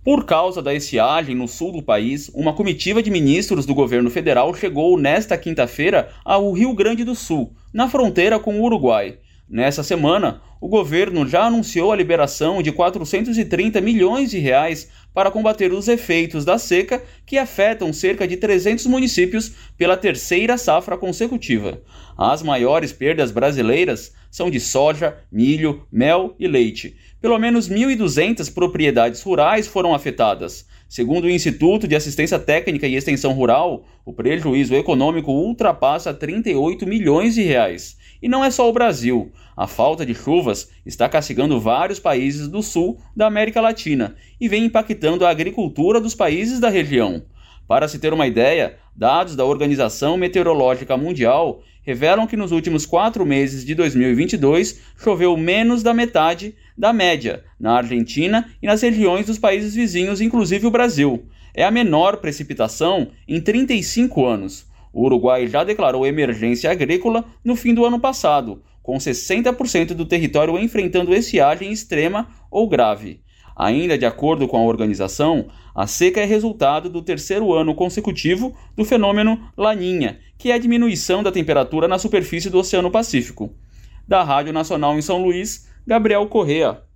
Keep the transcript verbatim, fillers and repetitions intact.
Por causa da estiagem no sul do país, uma comitiva de ministros do governo federal chegou nesta quinta-feira ao Rio Grande do Sul, na fronteira com o Uruguai. Nessa semana, o governo já anunciou a liberação de quatrocentos e trinta milhões de reais para combater os efeitos da seca que afetam cerca de trezentos municípios pela terceira safra consecutiva. As maiores perdas brasileiras são de soja, milho, mel e leite. Pelo menos mil e duzentas propriedades rurais foram afetadas. Segundo o Instituto de Assistência Técnica e Extensão Rural, o prejuízo econômico ultrapassa trinta e oito milhões de reais. E não é só o Brasil. A falta de chuvas está castigando vários países do sul da América Latina e vem impactando a agricultura dos países da região. Para se ter uma ideia, dados da Organização Meteorológica Mundial revelam que nos últimos quatro meses de dois mil e vinte e dois choveu menos da metade da média na Argentina e nas regiões dos países vizinhos, inclusive o Brasil. É a menor precipitação em trinta e cinco anos. O Uruguai já declarou emergência agrícola no fim do ano passado, com sessenta por cento do território enfrentando estiagem extrema ou grave. Ainda de acordo com a organização, a seca é resultado do terceiro ano consecutivo do fenômeno Laninha, que é a diminuição da temperatura na superfície do Oceano Pacífico. Da Rádio Nacional em São Luís, Gabriel Correa.